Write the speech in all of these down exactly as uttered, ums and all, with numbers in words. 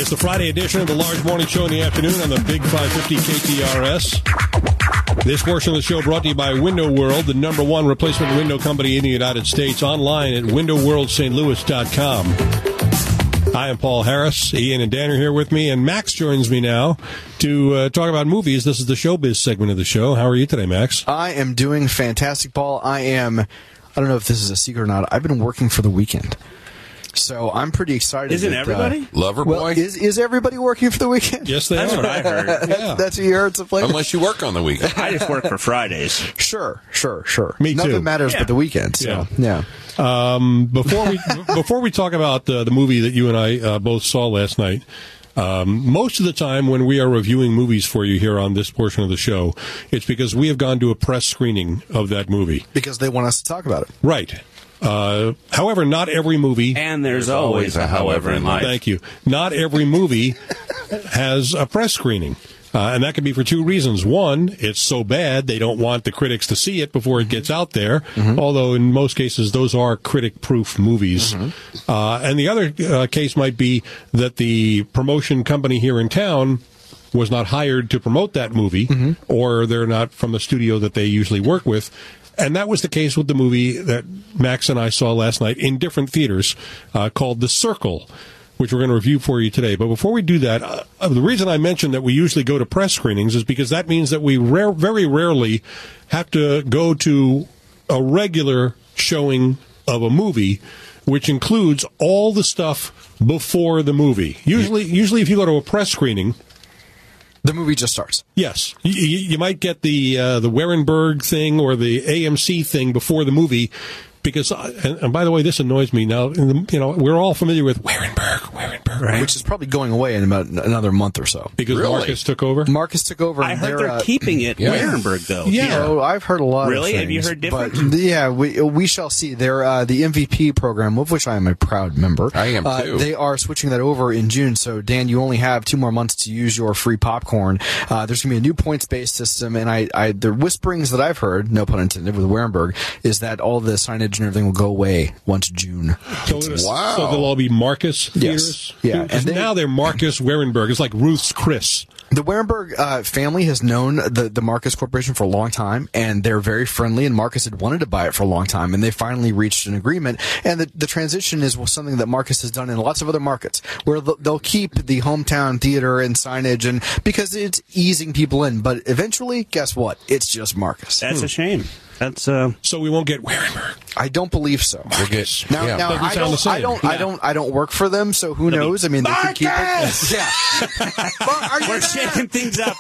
It's the Friday edition of the Large Morning Show in the afternoon on the Big five fifty K T R S. This portion of the show brought to you by Window World, the number one replacement window company in the United States, online at window world st louis dot com. I am Paul Harris. Ian and Dan are here with me, and Max joins me now to uh, talk about movies. This is the showbiz segment of the show. How are you today, Max? I am doing fantastic, Paul. I am, I don't know if this is a secret or not, I've been working for the weekend. So I'm pretty excited. Isn't that, everybody? Uh, Lover well, boy? Is is everybody working for the weekend? Yes, they That's are. what I heard. Yeah. That's what you heard. It's a place. Unless you work on the weekend. I just work for Fridays. Sure, sure, sure. Me too. Nothing matters Yeah. but the weekend. So, yeah. Um, before we before we talk about uh, the movie that you and I uh, both saw last night, um, most of the time when we are reviewing movies for you here on this portion of the show, it's because we have gone to a press screening of that movie. Because they want us to talk about it. Right. Uh, however, not every movie... And there's, there's always a however in life. Thank you. Not every movie has a press screening. Uh, and that can be for two reasons. One, it's so bad they don't want the critics to see it before it gets out there, mm-hmm. although in most cases those are critic-proof movies. Mm-hmm. Uh, and the other uh, case might be that the promotion company here in town was not hired to promote that movie, mm-hmm. or they're not from the studio that they usually work with. And that was the case with the movie that Max and I saw last night in different theaters uh, called The Circle, which we're going to review for you today. But before we do that, uh, the reason I mentioned that we usually go to press screenings is because that means that we rare, very rarely have to go to a regular showing of a movie, which includes all the stuff before the movie. Usually, usually if you go to a press screening, the movie just starts. Yes. You, you, you might get the uh, the Warenberg thing or the A M C thing before the movie, because, and, and by the way, this annoys me now. You know, we're all familiar with Warenberg, Warenberg, right? Which is probably going away in about another month or so. Because really? Marcus took over? Marcus took over. I heard they're, they're uh, keeping it yeah. Warenberg, though. Yeah. Oh, I've heard a lot Really? of things. Have you heard different? But, yeah, we, we shall see. They're uh, the M V P program, of which I am a proud member. I am, uh, too. They are switching that over in June, so, Dan, you only have two more months to use your free popcorn. Uh, there's going to be a new points-based system, and I, I, the whisperings that I've heard, no pun intended, with Warenberg, is that all the signage and everything will go away once June. So, wow. So they'll all be Marcus theaters? Yes. Yeah. Because And they, now they're Marcus Warenberg. It's like Ruth's Chris. The Warenberg uh, family has known the, the Marcus Corporation for a long time, and they're very friendly, and Marcus had wanted to buy it for a long time, and they finally reached an agreement. And the, the transition is something that Marcus has done in lots of other markets, where they'll, they'll keep the hometown theater and signage, and because it's easing people in. But eventually, guess what? It's just Marcus. That's a shame. That's uh. So we won't get Warenberg. I don't believe so. We'll get, Now, yeah. now Doesn't I sound the don't, same. I don't, Yeah. I don't, I don't work for them, so who knows? I mean, they can keep it. Yeah. But are you We're there? shaking things up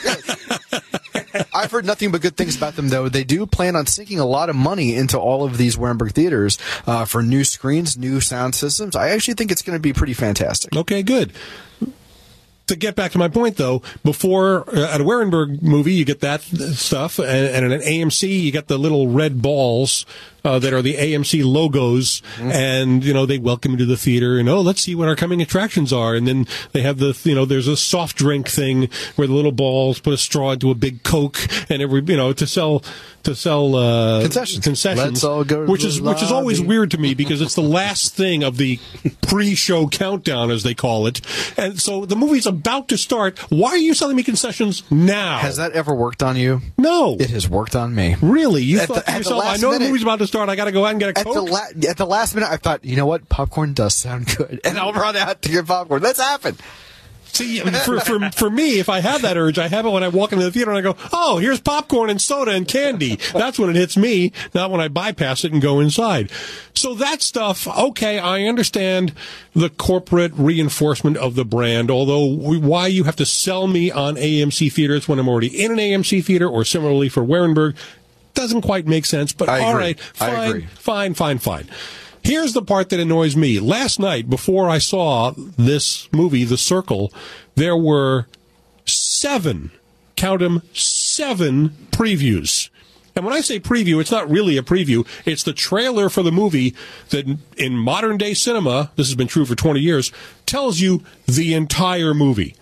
here. I've heard nothing but good things about them, though. They do plan on sinking a lot of money into all of these Warenberg theaters uh, for new screens, new sound systems. I actually think it's going to be pretty fantastic. Okay, good. To get back to my point, though, before uh, at a Warenberg movie, you get that stuff, and, and at an A M C, you get the little red balls uh, that are the A M C logos, mm-hmm. and you know they welcome you to the theater, and oh, let's see what our coming attractions are, and then they have the you know there's a soft drink thing where the little balls put a straw into a big Coke, and every you know to sell to sell uh, concessions, concessions, Let's all go to which the is which is always lobby. weird to me because it's the last thing of the pre-show countdown, as they call it, and so the movie's about to start. Why are you selling me concessions now? Has that ever worked on you? No. It has worked on me. Really? You At thought the- to at the yourself, I last know the minute- movie's about to start. I got to go out and get a At Coke? the, la- at the last minute, I thought, you know what? Popcorn does sound good. And I'll run out to get popcorn. That's happened. See, I mean, for, for, for me, if I have that urge, I have it when I walk into the theater and I go, oh, here's popcorn and soda and candy. That's when it hits me, not when I bypass it and go inside. So that stuff, okay, I understand the corporate reinforcement of the brand, although we, why you have to sell me on A M C theaters when I'm already in an A M C theater, or similarly for Warenberg, doesn't quite make sense. But I all agree. right, I fine, agree. fine, fine, fine. Here's the part that annoys me. Last night, before I saw this movie, The Circle, there were seven, count them, seven previews. And when I say preview, it's not really a preview. It's the trailer for the movie that in modern day cinema, this has been true for twenty years, tells you the entire movie.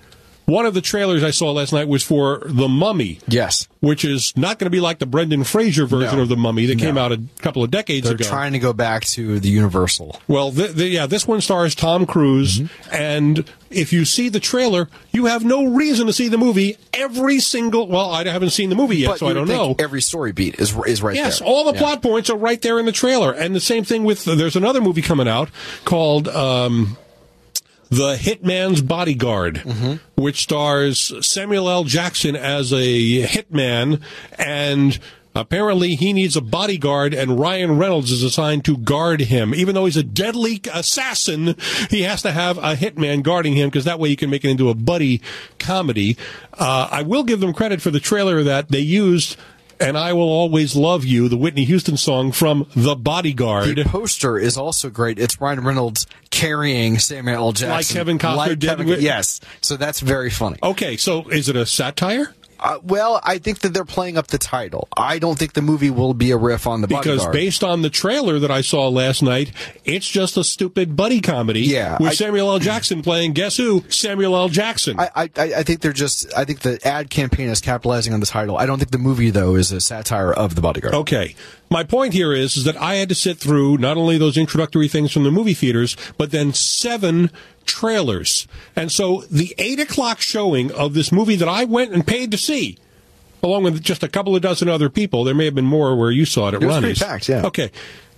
One of the trailers I saw last night was for The Mummy. Yes. Which is not going to be like the Brendan Fraser version No. of The Mummy that No. came out a couple of decades They're ago. trying to go back to the Universal. Well, th th yeah, this one stars Tom Cruise, Mm-hmm. and if you see the trailer, you have no reason to see the movie. Every single, well, I haven't seen the movie yet, But so you I don't would know. think every story beat is is right Yes, there. all the Yeah. plot points are right there in the trailer. And the same thing with, there's another movie coming out called um, The Hitman's Bodyguard, Mm-hmm. which stars Samuel L. Jackson as a hitman, and apparently he needs a bodyguard, and Ryan Reynolds is assigned to guard him. Even though he's a deadly assassin, he has to have a hitman guarding him, because that way you can make it into a buddy comedy. Uh, I will give them credit for the trailer that they used And I Will Always Love You, the Whitney Houston song from The Bodyguard. The poster is also great. It's Ryan Reynolds carrying Samuel L. Jackson. Like Kevin Costner Like did Kevin- with- Yes. So that's very funny. Okay, so is it a satire? Uh, well, I think that they're playing up the title. I don't think the movie will be a riff on The Because Bodyguard. based on the trailer that I saw last night, it's just a stupid buddy comedy Yeah, with I- Samuel L. Jackson playing, guess who? Samuel L. Jackson. I, I, I think they're just. I think the ad campaign is capitalizing on the title. I don't think the movie though is a satire of The Bodyguard. Okay. My point here is, is that I had to sit through not only those introductory things from the movie theaters, but then seven trailers. And so the eight o'clock showing of this movie that I went and paid to see, along with just a couple of dozen other people, there may have been more where you saw it at It was Ronnie's. pretty packed, yeah. Okay.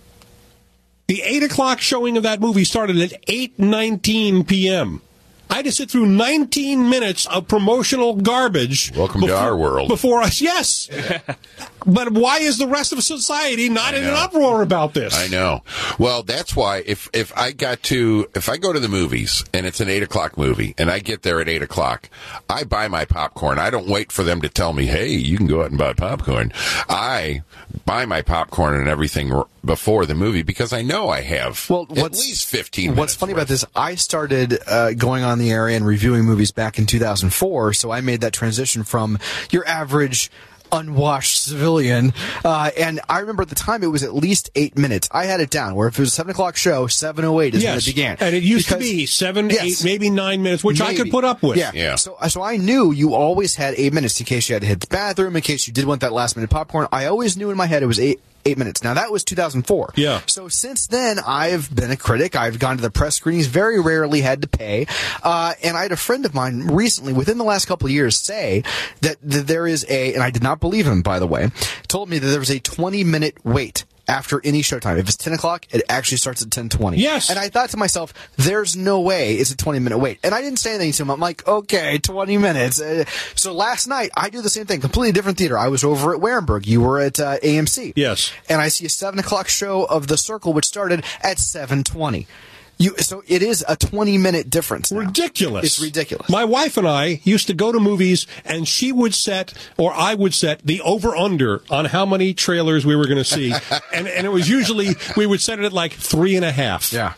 The eight o'clock showing of that movie started at eight nineteen p.m. I had to sit through nineteen minutes of promotional garbage. Welcome to our world. Before us, yes. But why is the rest of society not in an uproar about this? I know. Well, that's why if if I got to if I go to the movies and it's an eight o'clock movie and I get there at eight o'clock, I buy my popcorn. I don't wait for them to tell me, "Hey, you can go out and buy popcorn." I buy my popcorn and everything r- before the movie because I know I have Well, at what's, least fifteen. What's minutes funny worth. about this? I started uh, going on the air and reviewing movies back in two thousand four, so I made that transition from your average unwashed civilian. Uh, and I remember at the time it was at least eight minutes. I had it down where if it was a seven o'clock show, seven oh eight is when Yes, it began. and it used Because- to be seven, Yes. eight, maybe nine minutes, which I Maybe. could put up with. Yeah. Yeah. So, so I knew you always had eight minutes in case you had to hit the bathroom, in case you did want that last minute popcorn. I always knew in my head it was eight. Eight minutes. Now that was two thousand four. Yeah. So since then, I've been a critic. I've gone to the press screenings. Very rarely had to pay. Uh, and I had a friend of mine recently, within the last couple of years, say that, that there is a, and I did not believe him, by the way, told me that there was a twenty minute wait after any showtime. If it's ten o'clock, it actually starts at ten twenty. Yes. And I thought to myself, there's no way it's a twenty minute wait. And I didn't say anything to him. I'm like, okay, twenty minutes. Uh, so last night, I do the same thing, completely different theater. I was over at Warenberg. You were at uh, A M C. Yes. And I see a seven o'clock show of The Circle, which started at seven twenty. You, so it is a twenty minute difference now. Ridiculous. It's ridiculous. My wife and I used to go to movies, and she would set, or I would set, the over-under on how many trailers we were going to see. and, and it was usually, we would set it at like three and a half. Yeah.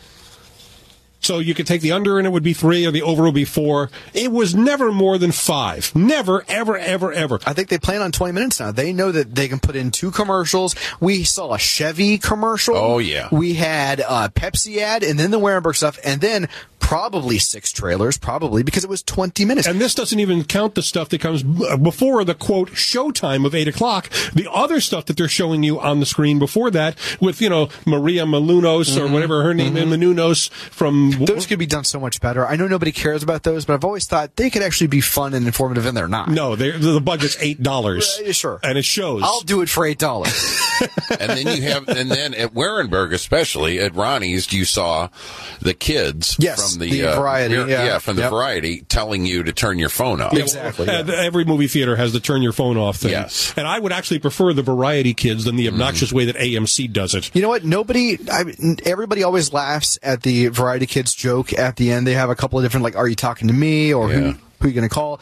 So you could take the under and it would be three, or the over would be four. It was never more than five. Never, ever, ever, ever. I think they plan on twenty minutes now. They know that they can put in two commercials. We saw a Chevy commercial. Oh, yeah. We had a Pepsi ad, and then the Warenberg stuff, and then probably six trailers, probably, because it was twenty minutes. And this doesn't even count the stuff that comes b- before the, quote, showtime of eight o'clock. The other stuff that they're showing you on the screen before that with, you know, Maria Menounos or whatever her name is, Menounos from... Those could be done so much better. I know nobody cares about those, but I've always thought they could actually be fun and informative, and they're not. No, they're, the budget's eight dollars. Uh, sure. And it shows. I'll do it for eight dollars. And then you have, and then at Warenberg, especially at Ronnie's, you saw the kids Yes, from the, the uh, Variety, Mir- yeah. from the Yep. Variety, telling you to turn your phone off. Exactly. Uh, every movie theater has the turn your phone off thing. Yes. And I would actually prefer the Variety kids than the obnoxious way that A M C does it. You know what? Nobody, I, everybody always laughs at the Variety Kids joke at the end. They have a couple of different, like, "Are you talking to me?" or Yeah. "Who, who are you going to call?"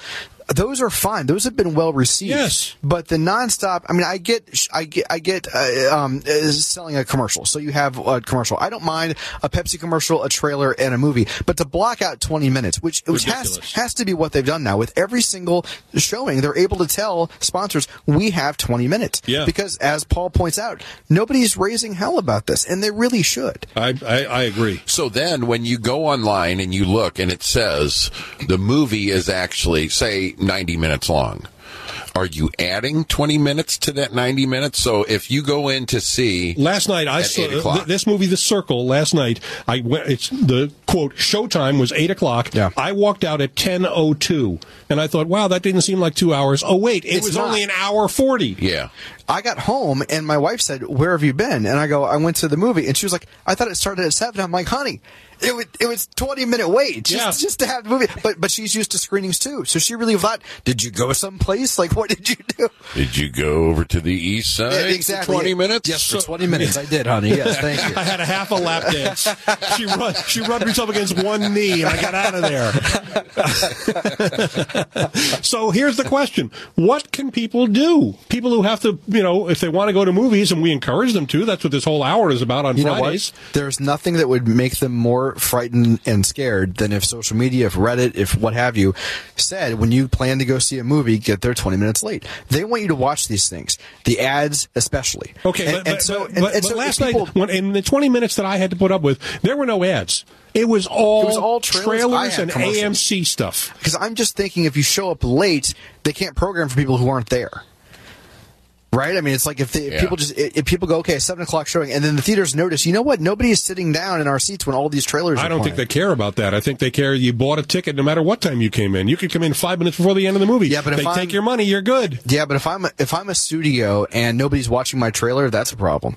those are fine. Those have been well received. Yes. But the nonstop, I mean, I get, I get, I get, uh, um, uh, selling a commercial. So you have a commercial. I don't mind a Pepsi commercial, a trailer, and a movie. But to block out twenty minutes, which, which has, has to be what they've done now with every single showing, they're able to tell sponsors, we have twenty minutes. Yeah. Because as Paul points out, nobody's raising hell about this, and they really should. I, I, I agree. So then when you go online and you look and it says the movie is actually, say, ninety minutes long, are you adding twenty minutes to that ninety minutes? So if you go in to see last night, I saw th- this movie, The Circle. Last night, I went. It's the quote showtime was eight o'clock. Yeah. I walked out at ten oh two, and I thought, wow, that didn't seem like two hours. Oh wait, it It's was not. only an hour forty. Yeah. I got home and my wife said, "Where have you been?" And I go, "I went to the movie." And she was like, "I thought it started at seven." I'm like, "Honey, it was it was twenty minute wait just Yeah. just to have the movie." But but she's used to screenings too, so she really thought, "Did you go someplace? Like, what did you do?" Did you go over to the east side Yeah, exactly. for twenty minutes? Yes, for twenty minutes. I did, honey. Yes, thank you. I had a half a lap dance. She run, she rubbed herself against one knee, and I got out of there. So here's the question: what can people do? People who have to, you know, if they want to go to movies, and we encourage them to. That's what this whole hour is about on You know Fridays. what? There's nothing that would make them more frightened and scared than if social media, if Reddit, if what have you, said when you plan to go see a movie, get there twenty minutes late. They want you to watch these things, the ads especially. Okay, and, but, and but, so, but, and, but, and but so last people, night, when, in the twenty minutes that I had to put up with, there were no ads. It was all, It was all trailers. I had and commercials. A M C stuff. because I'm just thinking if you show up late, they can't program for people who aren't there. Right? I mean, it's like if, they, if Yeah. people just if people go, okay, seven o'clock showing, and then the theaters notice, you know what? Nobody is sitting down in our seats when all these trailers. I are don't playing. think they care about that. I think they care you bought a ticket no matter what time you came in. You could come in five minutes before the end of the movie. Yeah, but if they I'm- take your money, you're good. Yeah, but if I'm a, if I'm a studio and nobody's watching my trailer, that's a problem.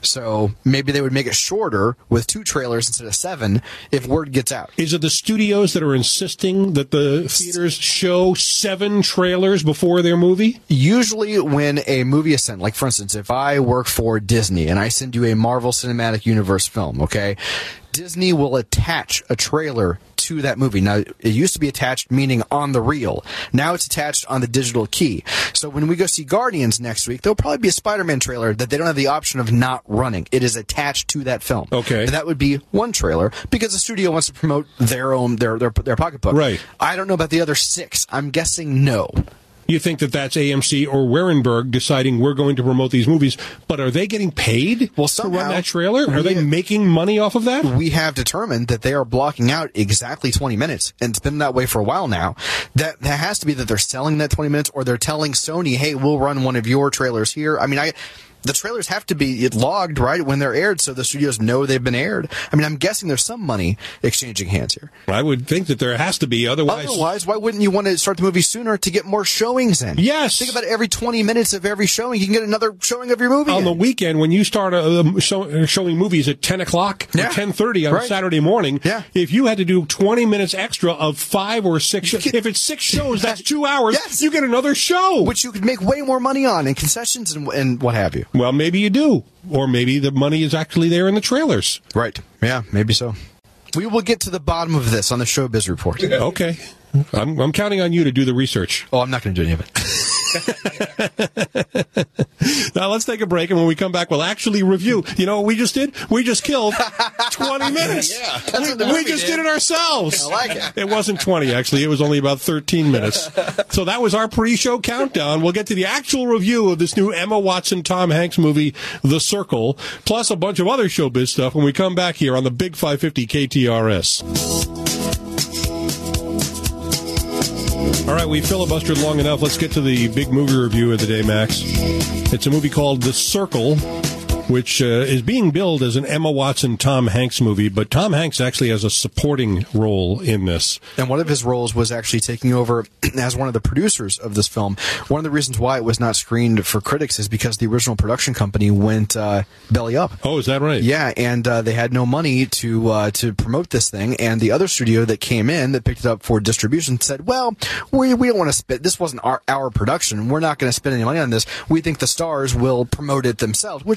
So maybe they would make it shorter with two trailers instead of seven if word gets out. Is it the studios that are insisting that the theaters show seven trailers before their movie? Usually when a movie is sent, like for instance, if I work for Disney and I send you a Marvel Cinematic Universe film, okay, Disney will attach a trailer to that movie. Now, it used to be attached, meaning on the reel. Now it's attached on the digital key. So when we go see Guardians next week, there'll probably be a Spider-Man trailer that they don't have the option of not running. It is attached to that film. Okay. And that would be one trailer because the studio wants to promote their own, their, their, their pocketbook. Right. I don't know about the other six. I'm guessing no. You think that that's A M C or Warenberg deciding we're going to promote these movies, but are they getting paid Well, to run somehow that trailer? Are we- they making money off of that? We have determined that they are blocking out exactly twenty minutes, and it's been that way for a while now. That that has to be that they're selling that twenty minutes, or they're telling Sony, "Hey, we'll run one of your trailers here." I mean, I. The trailers have to be logged, right, when they're aired, so the studios know they've been aired. I mean, I'm guessing there's some money exchanging hands here. I would think that there has to be. Otherwise, Otherwise, why wouldn't you want to start the movie sooner to get more showings in? Yes. Think about every twenty minutes of every showing, you can get another showing of your movie on in. the weekend when you start uh, show, showing movies at ten o'clock Yeah. or ten thirty on Right. Saturday morning, Yeah. if you had to do twenty minutes extra of five or six, You could- if it's six shows, that's two hours. Yes. You get another show. Which you could make way more money on in concessions and, and what have you. Well, maybe you do. Or maybe the money is actually there in the trailers. Right. Yeah, maybe so. We will get to the bottom of this on the Showbiz Report. Okay. I'm, I'm counting on you to do the research. Oh, I'm not going to do any of it. Now let's take a break, and when we come back, we'll actually review. You know what we just did? We just killed twenty minutes. Yeah, that's we, what the we movie just did. did it ourselves. I like it. It wasn't twenty, actually. It was only about thirteen minutes. So that was our pre-show countdown. We'll get to the actual review of this new Emma Watson, Tom Hanks movie, The Circle, plus a bunch of other showbiz stuff when we come back here on the Big five fifty K T R S. All right, we filibustered long enough. Let's get to the big movie review of the day, Max. It's a movie called The Circle, which uh, is being billed as an Emma Watson, Tom Hanks movie, but Tom Hanks actually has a supporting role in this. And one of his roles was actually taking over as one of the producers of this film. One of the reasons why it was not screened for critics is because the original production company went uh, belly up. Oh, is that right? Yeah, and uh, they had no money to uh, to promote this thing, and the other studio that came in that picked it up for distribution said, well, we we don't want to spend, this wasn't our, our production, we're not going to spend any money on this, we think the stars will promote it themselves, which they have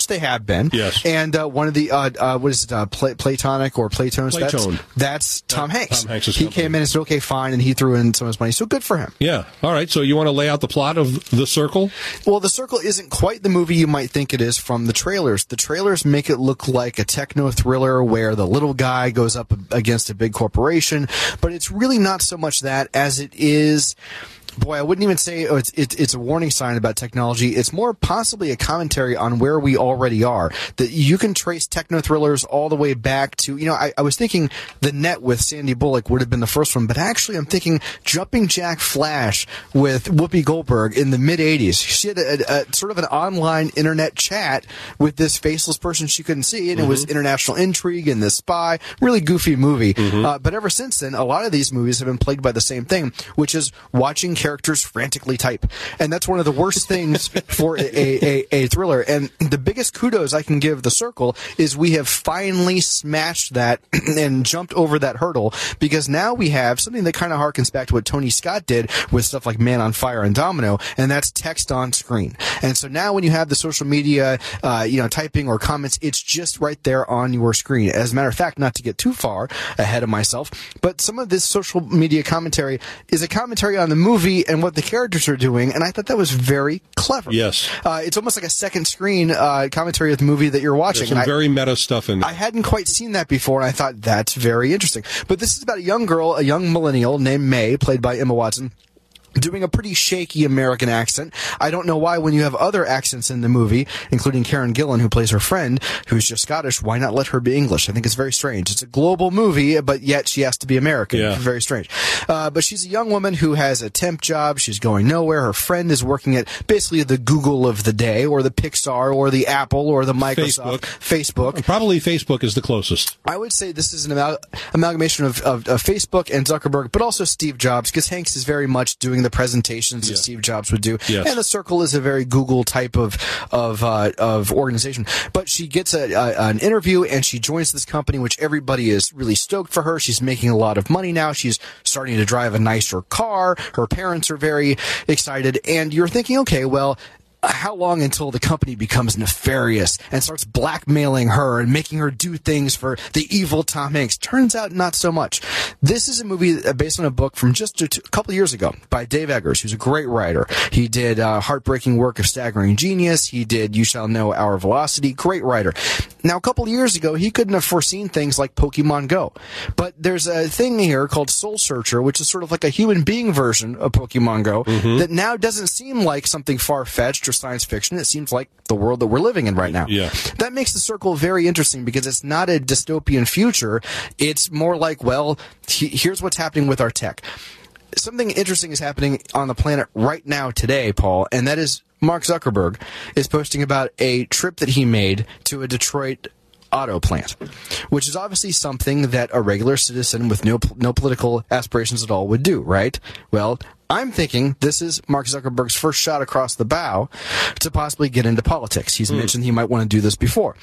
have been. Yes. And uh, one of the, uh, uh, what is it, uh, Pla- Platonic or Platones? Platone. That's, that's Tom That- Hanks. Tom Hanks' he company. came in and said, okay, fine, and he threw in some of his money. So good for him. Yeah. All right. So you want to lay out the plot of The Circle? Well, The Circle isn't quite the movie you might think it is from the trailers. The trailers make it look like a techno thriller where the little guy goes up against a big corporation, but it's really not so much that as it is. Boy, I wouldn't even say oh, it's, it, it's a warning sign about technology. It's more possibly a commentary on where we already are. That you can trace techno thrillers all the way back to, you know, I, I was thinking The Net with Sandy Bullock would have been the first one, but actually I'm thinking Jumping Jack Flash with Whoopi Goldberg in the mid eighties. She had a, a, sort of an online internet chat with this faceless person she couldn't see, and mm-hmm. it was international intrigue and this spy. Really goofy movie. Mm-hmm. Uh, but ever since then, a lot of these movies have been plagued by the same thing, which is watching characters frantically type. And that's one of the worst things for a, a, a thriller. And the biggest kudos I can give The Circle is we have finally smashed that and jumped over that hurdle, because now we have something that kind of harkens back to what Tony Scott did with stuff like Man on Fire and Domino, and that's text on screen. And so now when you have the social media, uh, you know, typing or comments, it's just right there on your screen. As a matter of fact, not to get too far ahead of myself, but some of this social media commentary is a commentary on the movie and what the characters are doing, and I thought that was very clever. Yes. Uh, it's almost like a second screen uh, commentary of the movie that you're watching. There's some and very I, meta stuff in there. I hadn't quite seen that before, and I thought that's very interesting. But this is about a young girl, a young millennial named May, played by Emma Watson, doing a pretty shaky American accent. I don't know why when you have other accents in the movie, including Karen Gillan, who plays her friend, who's just Scottish, why not let her be English? I think it's very strange. It's a global movie, but yet she has to be American. Yeah. Very strange. Uh, but she's a young woman who has a temp job. She's going nowhere. Her friend is working at basically the Google of the day, or the Pixar, or the Apple, or the Microsoft. Facebook. Facebook. Probably Facebook is the closest. I would say this is an amal- amalgamation of, of, of Facebook and Zuckerberg, but also Steve Jobs, because Hanks is very much doing the presentations yeah. that Steve Jobs would do, yes. and The Circle is a very Google type of of uh, of organization. But she gets a, a, an interview, and she joins this company, which everybody is really stoked for her. She's making a lot of money now. She's starting to drive a nicer car. Her parents are very excited, and you're thinking, okay, well, how long until the company becomes nefarious and starts blackmailing her and making her do things for the evil Tom Hanks? Turns out not so much. This is a movie based on a book from just a, t- a couple years ago by Dave Eggers, who's a great writer. He did uh, heartbreaking work of Staggering Genius. He did You Shall Know Our Velocity. Great writer. Now, a couple years ago, he couldn't have foreseen things like Pokemon Go. But there's a thing here called Soul Searcher, which is sort of like a human being version of Pokemon Go, mm-hmm. that now doesn't seem like something far-fetched or science fiction. It seems like the world that we're living in right now. Yeah. That makes The Circle very interesting, because it's not a dystopian future. It's more like, well, he, here's what's happening with our tech. Something interesting is happening on the planet right now today, Paul, and that is Mark Zuckerberg is posting about a trip that he made to a Detroit auto plant, which is obviously something that a regular citizen with no no political aspirations at all would do, right? Well, I'm thinking this is Mark Zuckerberg's first shot across the bow to possibly get into politics. He's mm. mentioned he might want to do this before.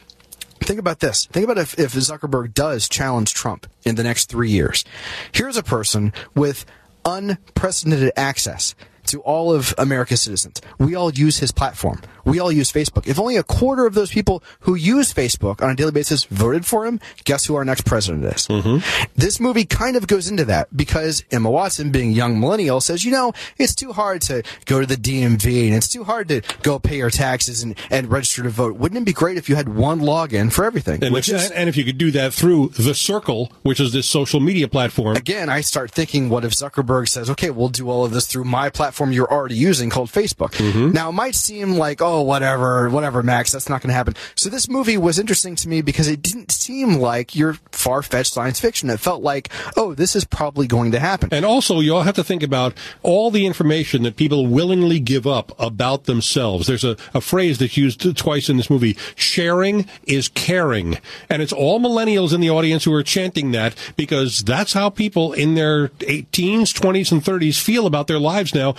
Think about this. Think about if, if Zuckerberg does challenge Trump in the next three years. Here's a person with unprecedented access to all of America's citizens. We all use his platform. We all use Facebook. If only a quarter of those people who use Facebook on a daily basis voted for him, guess who our next president is? Mm-hmm. This movie kind of goes into that, because Emma Watson, being a young millennial, says, you know, it's too hard to go to the D M V, and it's too hard to go pay your taxes and, and register to vote. Wouldn't it be great if you had one login for everything? And, which if, is, and if you could do that through The Circle, which is this social media platform. Again, I start thinking, what if Zuckerberg says, okay, we'll do all of this through my platform you're already using called Facebook. Mm-hmm. Now, it might seem like, oh, whatever, whatever, Max, that's not going to happen. So this movie was interesting to me because it didn't seem like your far-fetched science fiction. It felt like, oh, this is probably going to happen. And also, you all have to think about all the information that people willingly give up about themselves. There's a, a phrase that's used twice in this movie. Sharing is caring. And it's all millennials in the audience who are chanting that, because that's how people in their teens, twenties, and thirties feel about their lives now.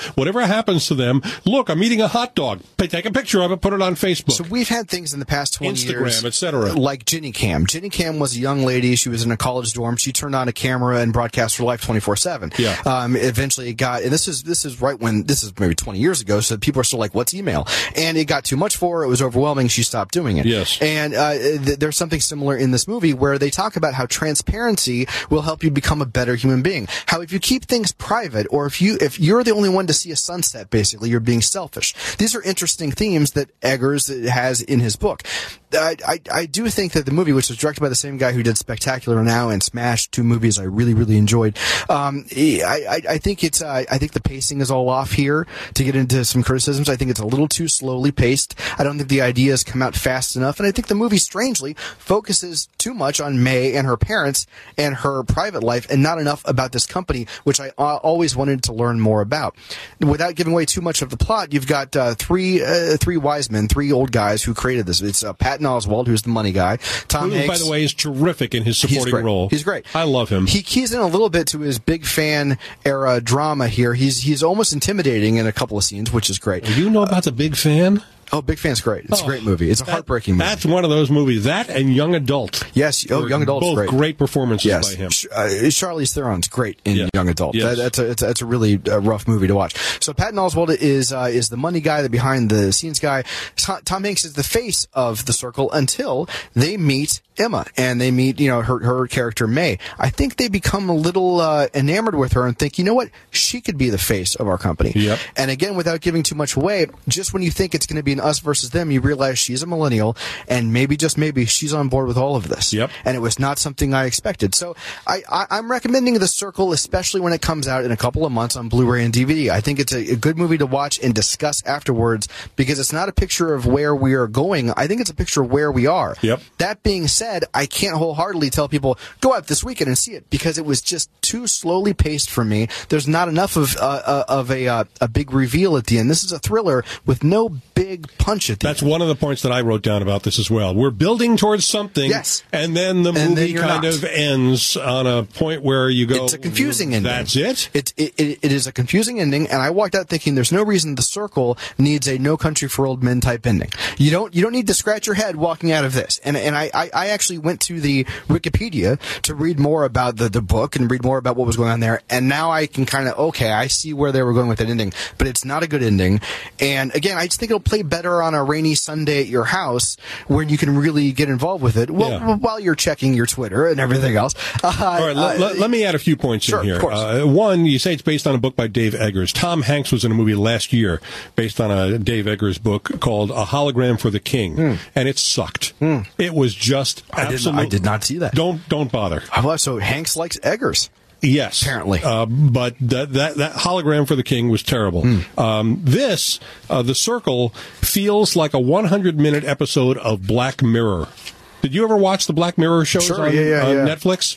whatever happens to them, look, I'm eating a hot dog. Take a picture of it, put it on Facebook. So we've had things in the past twenty Instagram, years, et cetera, like Ginny Cam. Ginny Cam was a young lady. She was in a college dorm. She turned on a camera and broadcast her life twenty-four seven. Yeah. Um, eventually, it got, and this is this is right when this is maybe twenty years ago. So people are still like, "What's email?" And it got too much for her. It was overwhelming. She stopped doing it. Yes. And uh, th- there's something similar in this movie where they talk about how transparency will help you become a better human being. How if you keep things private, or if you if you're the only one to see a sunset, basically you're being selfish. These are interesting themes that Eggers has in his book. I, I, I do think that the movie, which was directed by the same guy who did Spectacular Now and Smash, two movies I really, really enjoyed, um, I, I, I think it's, uh, I think the pacing is all off here. To get into some criticisms, I think it's a little too slowly paced. I don't think the ideas come out fast enough, and I think the movie, strangely, focuses too much on May and her parents and her private life, and not enough about this company, which I uh, always wanted to learn more about. Without giving away too much of the plot, you've got uh, three, uh, three wise men, three old guys who created this. It's uh, Patton Oswalt, who's the money guy. Tom Who, Hanks, by the way, is terrific in his he's supporting great. role. He's great. I love him. He keys in a little bit to his big fan era drama here. He's he's almost intimidating in a couple of scenes, which is great. You know about The Big Fan? Oh, Big Fan's great. It's Oh, a great movie. It's a that- heartbreaking movie. That's one of those movies. That and Young Adult. Yes. Oh, were Young Adult's both great. great performances Yes. by him. Sh- uh, Charlize Theron's great in Yeah. Young Adult. Yes. That, that's, a, it's, a, it's a really uh, rough movie to watch. So Patton Oswalt is uh, is the money guy, the behind the scenes guy. Tom, Tom Hanks is the face of the circle until they meet Emma and they meet, you know, her her character May. I think they become a little uh, enamored with her and think, you know what, she could be the face of our company. Yep. And again, without giving too much away, just when you think it's going to be an us versus them, you realize she's a millennial, and maybe, just maybe, she's on board with all of this. Yep. And it was not something I expected. So I, I, I'm recommending The Circle, especially when it comes out in a couple of months on Blu-ray and D V D. I think it's a, a good movie to watch and discuss afterwards, because it's not a picture of where we are going. I think it's a picture of where we are. Yep. That being said, I can't wholeheartedly tell people, go out this weekend and see it, because it was just too slowly paced for me. There's not enough of uh, uh, of a uh, a big reveal at the end. This is a thriller with no big punch at the That's end. one of the points that I wrote down about this as well. We're building towards something, Yes. and then the And then movie you're kind not. of ends on a point where you go, It's a confusing ending. That's it? It, it, it, it is a confusing ending, and I walked out thinking there's no reason The Circle needs a No Country for Old Men type ending. You don't you don't need to scratch your head walking out of this. And and I, I, I actually went to the Wikipedia to read more about the, the book and read more about what was going on there, and now I can kind of, okay, I see where they were going with that ending, but it's not a good ending. And again, I just think it'll play better on a rainy Sunday at your house when you can really get involved with it, well, Yeah. while you're checking your Twitter and everything else. Uh, All right, let, uh, let, let me add a few points Sure, in here. of course. Uh, one, you say it's based on a book by Dave Eggers. Tom Hanks was in a movie last year based on a Dave Eggers book called A Hologram for the King, Hmm. and it sucked. It was just I did, absolutely. not, I did not see that. Don't don't bother. Well, so Hanks likes Eggers. Yes, Apparently. uh, but that, that that hologram for the king was terrible. Hmm. Um, this, uh, The Circle, feels like a one hundred minute episode of Black Mirror. Did you ever watch the Black Mirror shows Sure, on, yeah, yeah, on yeah. Netflix?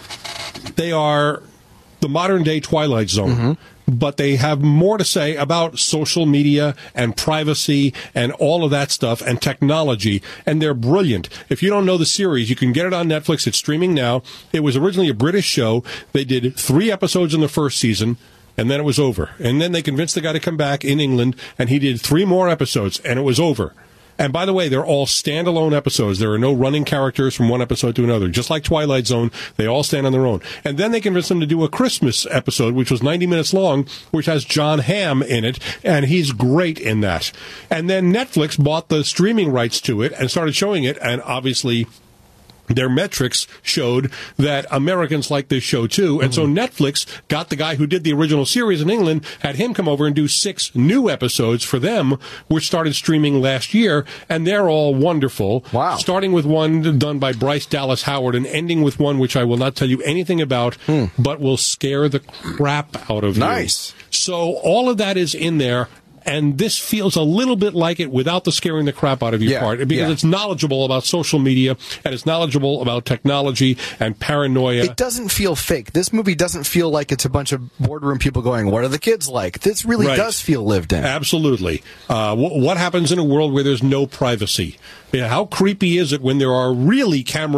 They are the modern day Twilight Zone. Mm-hmm. But they have more to say about social media and privacy and all of that stuff and technology, and they're brilliant. If you don't know the series, you can get it on Netflix. It's streaming now. It was originally a British show. They did three episodes in the first season, and then it was over. And then they convinced the guy to come back in England, and he did three more episodes, and it was over. And by the way, they're all standalone episodes. There are no running characters from one episode to another. Just like Twilight Zone, they all stand on their own. And then they convinced them to do a Christmas episode, which was ninety minutes long, which has John Hamm in it, and he's great in that. And then Netflix bought the streaming rights to it and started showing it, and obviously their metrics showed that Americans like this show too. And so Netflix got the guy who did the original series in England, had him come over and do six new episodes for them, which started streaming last year, and they're all wonderful. Wow. Starting with one done by Bryce Dallas Howard and ending with one which I will not tell you anything about, but will scare the crap out of you. Nice. So all of that is in there. And this feels a little bit like it without the scaring the crap out of you Yeah, part, because yeah. it's knowledgeable about social media, and it's knowledgeable about technology and paranoia. It doesn't feel fake. This movie doesn't feel like it's a bunch of boardroom people going, what are the kids like? This really Right. does feel lived in. Absolutely. Uh, wh- what happens in a world where there's no privacy? Yeah, how creepy is it when there are really cameras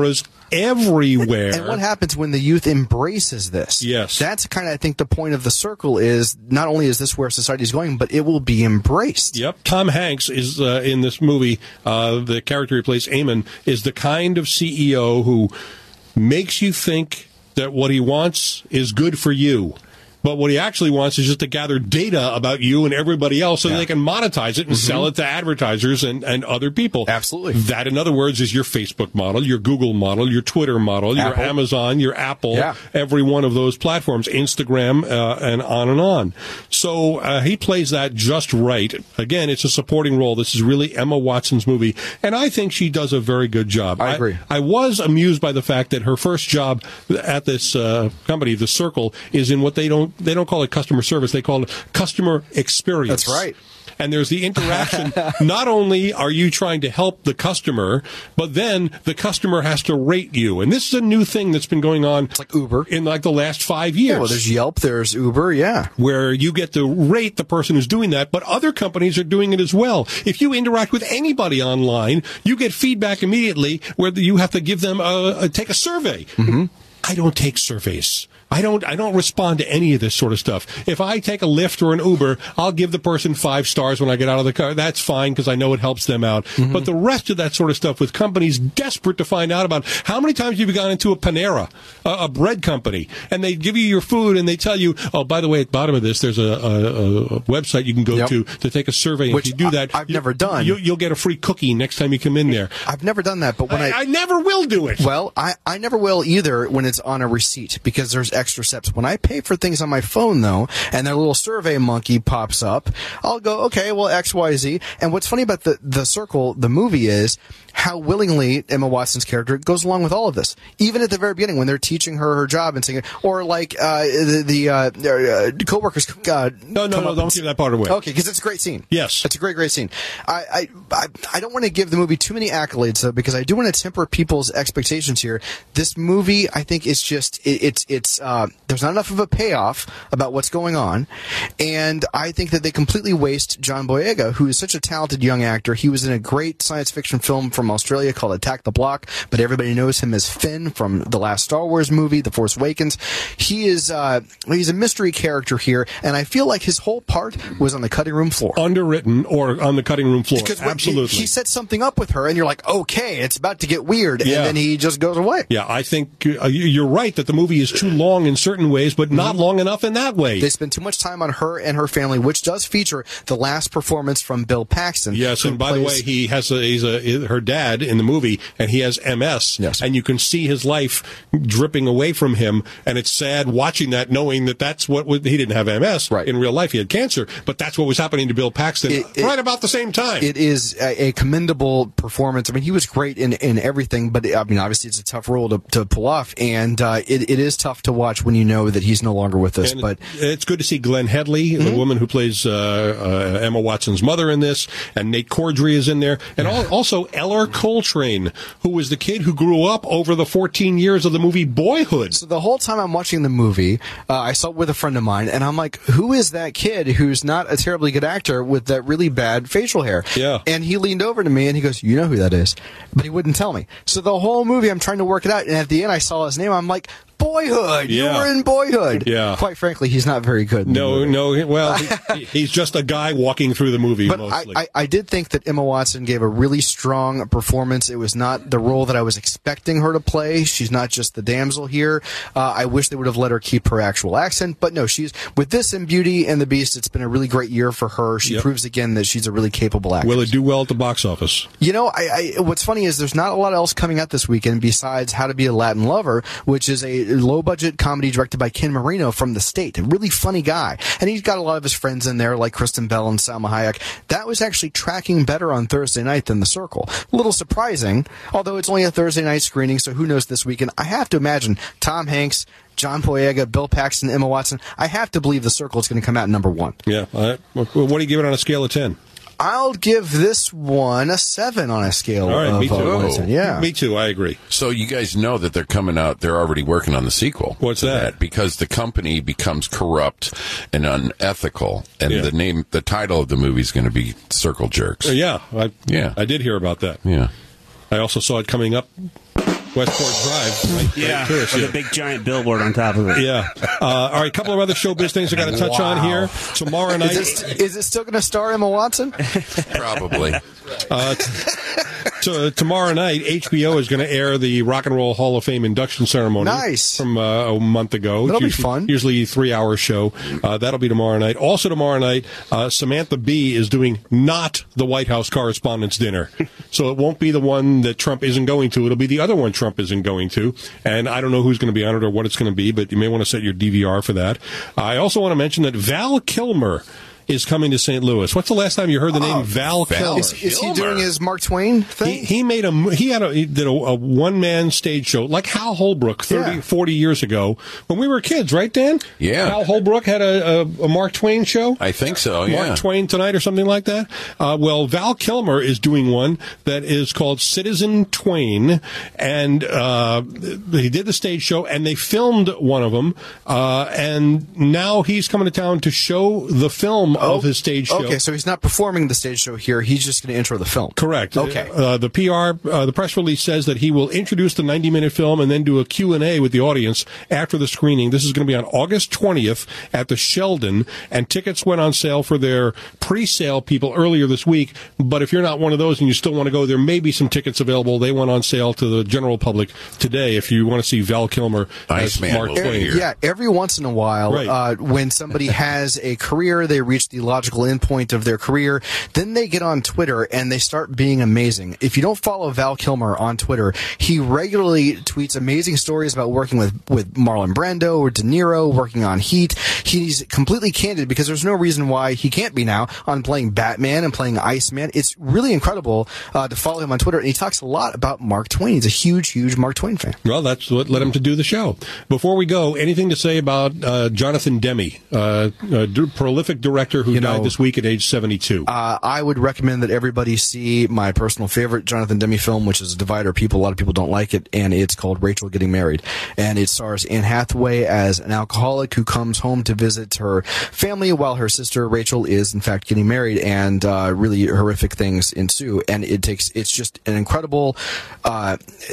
everywhere. And what happens when the youth embraces this? Yes. That's kind of, I think, the point of The Circle is not only is this where society is going, but it will be embraced. Yep. Tom Hanks is uh, in this movie. Uh, the character he plays, Eamon, is the kind of C E O who makes you think that what he wants is good for you. But what he actually wants is just to gather data about you and everybody else so yeah. they can monetize it and mm-hmm. sell it to advertisers and, and other people. Absolutely. That, in other words, is your Facebook model, your Google model, your Twitter model, Apple. your Amazon, your Apple, yeah. every one of those platforms, Instagram, uh, and on and on. So uh, he plays that just right. Again, it's a supporting role. This is really Emma Watson's movie, and I think she does a very good job. I agree. I, I was amused by the fact that her first job at this uh, company, The Circle, is in what they don't They don't call it customer service. They call it customer experience. That's right. And there's the interaction. Not only are you trying to help the customer, but then the customer has to rate you. And this is a new thing that's been going on. It's like Uber. In like the last five years. Yeah, well, there's Yelp, there's Uber, yeah. Where you get to rate the person who's doing that, but other companies are doing it as well. If you interact with anybody online, you get feedback immediately where you have to give them a, a take a survey. Mm-hmm. I don't take surveys. I don't I don't respond to any of this sort of stuff. If I take a Lyft or an Uber, I'll give the person five stars when I get out of the car. That's fine because I know it helps them out. Mm-hmm. But the rest of that sort of stuff with companies desperate to find out about how many times have you gone into a Panera, a, a bread company, and they give you your food and they tell you, oh, by the way, at the bottom of this, there's a, a, a website you can go yep. to to take a survey. And Which if you do that, I, I've you, never done. You, you'll get a free cookie next time you come in there. I've never done that, but when I... I, I never will do it. Well, I, I never will either when it's on a receipt because there's extra steps. When I pay for things on my phone, though, and their little survey monkey pops up, I'll go, okay, well, X, Y, Z. And what's funny about the, the Circle, the movie, is how willingly Emma Watson's character goes along with all of this. Even at the very beginning when they're teaching her her job and saying, or like uh, the, the uh, uh, co-workers... Uh, no, no, no, don't give that part away. Okay, because it's a great scene. Yes. It's a great, great scene. I, I, I, I don't want to give the movie too many accolades, though, because I do want to temper people's expectations here. This movie, I think, is just, it, it's, it's, uh, there's not enough of a payoff about what's going on, and I think that they completely waste John Boyega, who is such a talented young actor. He was in a great science fiction film from Australia called Attack the Block, but everybody knows him as Finn from the last Star Wars movie, The Force Awakens. He is, uh, he's a mystery character here, and I feel like his whole part was on the cutting room floor. Underwritten or on the cutting room floor. Because absolutely. He, he set something up with her, and you're like, okay, it's about to get weird, yeah. and then he just goes away. Yeah, I think uh, you're right that the movie is too long in certain ways, but not mm-hmm. long enough in that way. They spend too much time on her and her family, which does feature the last performance from Bill Paxton. Yes, and by plays... the way, he has a, he's a, her dad in the movie, and he has M S, yes. and you can see his life dripping away from him, and it's sad watching that, knowing that that's what was, he didn't have M S right. in real life, he had cancer, but that's what was happening to Bill Paxton it, it, right about the same time. It is a, a commendable performance. I mean, he was great in, in everything, but I mean, obviously it's a tough role to, to pull off, and uh, it, it is tough to watch when you know that he's no longer with us. And but it's good to see Glenn Headley, mm-hmm. the woman who plays uh, uh, Emma Watson's mother in this, and Nate Cordry is in there, and yeah. also Eller Coltrane, who was the kid who grew up over the fourteen years of the movie Boyhood. So the whole time I'm watching the movie, uh, I saw it with a friend of mine, and I'm like, who is that kid who's not a terribly good actor with that really bad facial hair? Yeah. And he leaned over to me and he goes, you know who that is? But he wouldn't tell me. So the whole movie I'm trying to work it out, and at the end I saw his name, I'm like, Boyhood! Yeah. You were in Boyhood! Yeah. Quite frankly, he's not very good. In no, the movie. no. Well, he, he's just a guy walking through the movie, but mostly. I, I, I did think that Emma Watson gave a really strong performance. It was not the role that I was expecting her to play. She's not just the damsel here. Uh, I wish they would have let her keep her actual accent, but no, she's with this and Beauty and the Beast, it's been a really great year for her. She yep. proves again that she's a really capable actress. Will it do well at the box office? You know, I, I, what's funny is there's not a lot else coming out this weekend besides How to Be a Latin Lover, which is a low-budget comedy directed by Ken Marino from The State. A really funny guy. And he's got a lot of his friends in there, like Kristen Bell and Salma Hayek. That was actually tracking better on Thursday night than The Circle. A little surprising, although it's only a Thursday night screening, so who knows this weekend. I have to imagine Tom Hanks, John Boyega, Bill Paxton, Emma Watson. I have to believe The Circle is going to come out number one. Yeah. Uh, what do you give it on a scale of ten? I'll give this one a seven on a scale All right, of me too. uh, one to ten. Yeah, me too. I agree. So you guys know that they're coming out. They're already working on the sequel. What's that? that? Because the company becomes corrupt and unethical, and yeah. the name, the title of the movie is going to be Circle Jerks. Uh, yeah, I, yeah, I did hear about that. Yeah, I also saw it coming up Westport Drive. Right, Yeah, right, tourist, with yeah. a big giant billboard on top of it. Yeah. Uh, all right, a couple of other showbiz things I got to touch Wow. on here. Tomorrow night. Is it, is it still going to star Emma Watson? Probably. Uh, t- t- tomorrow night, H B O is going to air the Rock and Roll Hall of Fame induction ceremony. Nice. From uh, a month ago. That'll It's be usually, fun. Usually a three-hour show. Uh, that'll be tomorrow night. Also tomorrow night, uh, Samantha Bee is doing not the White House Correspondents' Dinner. So it won't be the one that Trump isn't going to. It'll be the other one Trump isn't going to. And I don't know who's going to be on it or what it's going to be, but you may want to set your D V R for that. I also want to mention that Val Kilmer is coming to Saint Louis. What's the last time you heard the name Val, Val. Kilmer? Is, is he Kilmer. doing his Mark Twain thing? He, he made a he had a he did a, a one man stage show like Hal Holbrook thirty, Yeah. forty years ago when we were kids, right, Dan? Yeah. Hal Holbrook had a, a, a Mark Twain show. I think so, yeah. Mark Twain Tonight or something like that. Uh, well, Val Kilmer is doing one that is called Citizen Twain, and uh, he did the stage show, and they filmed one of them, uh, and now he's coming to town to show the film of his stage show. Okay, so he's not performing the stage show here. He's just going to intro the film. Correct. Okay. Uh, the P R, uh, the press release says that he will introduce the ninety-minute film and then do a Q and A with the audience after the screening. This is going to be on August twentieth at the Sheldon, and tickets went on sale for their pre-sale people earlier this week. But if you're not one of those and you still want to go, there may be some tickets available. They went on sale to the general public today if you want to see Val Kilmer as Iceman Mark will be Twain. here. Yeah, every once in a while, Right. uh, when somebody has a career, they reach the logical endpoint of their career, then they get on Twitter and they start being amazing. If you don't follow Val Kilmer on Twitter, he regularly tweets amazing stories about working with, with Marlon Brando or De Niro, working on Heat. He's completely candid because there's no reason why he can't be now on playing Batman and playing Iceman. It's really incredible uh, to follow him on Twitter, and he talks a lot about Mark Twain. He's a huge, huge Mark Twain fan. Well, that's what led him to do the show. Before we go, anything to say about uh, Jonathan Demme, uh, a d- prolific director who You died know, this week at age seventy-two? Uh, I would recommend that everybody see my personal favorite Jonathan Demme film, which is a divider of people. A lot of people don't like it, and it's called Rachel Getting Married. And it stars Anne Hathaway as an alcoholic who comes home to visit her family while her sister Rachel is, in fact, getting married, and uh, really horrific things ensue. And it takes, it's just an incredible uh,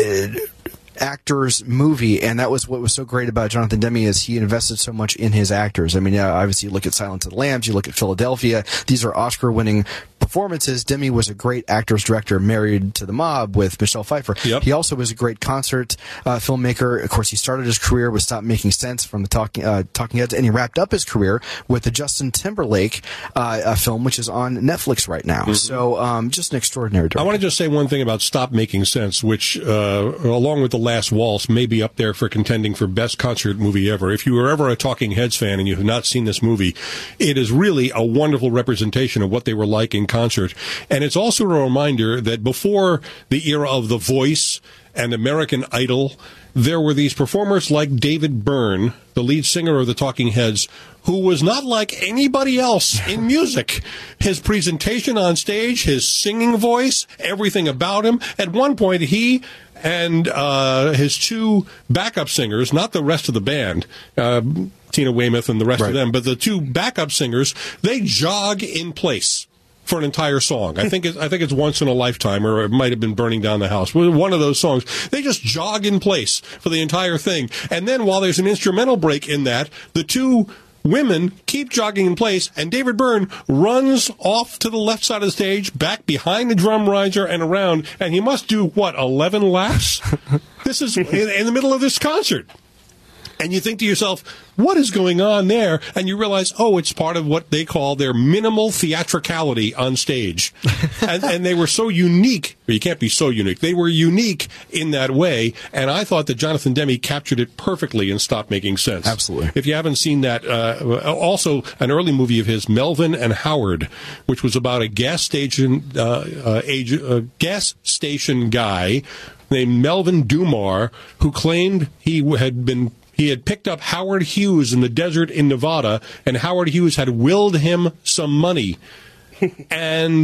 actor's movie, and that was what was so great about Jonathan Demme is he invested so much in his actors. I mean, yeah, obviously you look at Silence of the Lambs, you look at Philadelphia, these are Oscar-winning performances. Demme was a great actor's director, Married to the Mob with Michelle Pfeiffer. Yep. He also was a great concert uh, filmmaker. Of course, he started his career with Stop Making Sense from the Talking uh, Talking Heads, and he wrapped up his career with the Justin Timberlake uh, a film, which is on Netflix right now. Mm-hmm. So, um, just an extraordinary director. I want to just say one thing about Stop Making Sense, which, uh, along with The Last Waltz, may be up there for contending for best concert movie ever. If you were ever a Talking Heads fan and you have not seen this movie, it is really a wonderful representation of what they were like in concert. And it's also a reminder that before the era of The Voice and American Idol, there were these performers like David Byrne, the lead singer of the Talking Heads, who was not like anybody else in music. His presentation on stage, his singing voice, everything about him. At one point, he and uh, his two backup singers, not the rest of the band, uh, Tina Weymouth and the rest Right. of them, but the two backup singers, they jog in place for an entire song. I think it's, I think it's Once in a Lifetime, or it might have been Burning Down the House. One of those songs. They just jog in place for the entire thing. And then while there's an instrumental break in that, the two women keep jogging in place, and David Byrne runs off to the left side of the stage, back behind the drum riser and around, and he must do, what, eleven laps? This is in, in the middle of this concert. And you think to yourself, what is going on there? And you realize, oh, it's part of what they call their minimal theatricality on stage. and, and they were so unique. Well, you can't be so unique. They were unique in that way. And I thought that Jonathan Demme captured it perfectly and Stopped Making Sense. Absolutely. If you haven't seen that, uh, also an early movie of his, Melvin and Howard, which was about a gas station, uh, uh, age, uh, gas station guy named Melvin Dumar, who claimed he had been He had picked up Howard Hughes in the desert in Nevada, and Howard Hughes had willed him some money. And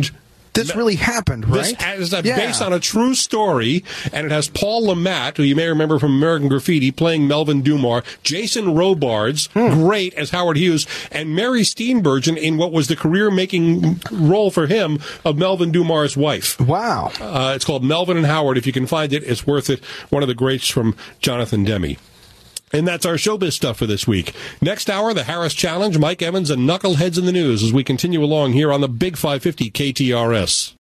This really happened, right? This is a, yeah. based on a true story, and it has Paul LeMat, who you may remember from American Graffiti, playing Melvin Dumas, Jason Robards, hmm. great as Howard Hughes, and Mary Steenburgen in what was the career-making role for him of Melvin Dumas' wife. Wow. Uh, it's called Melvin and Howard. If you can find it, it's worth it. One of the greats from Jonathan Demme. And that's our showbiz stuff for this week. Next hour, the Harris Challenge, Mike Evans, and Knuckleheads in the News as we continue along here on the Big five fifty K T R S.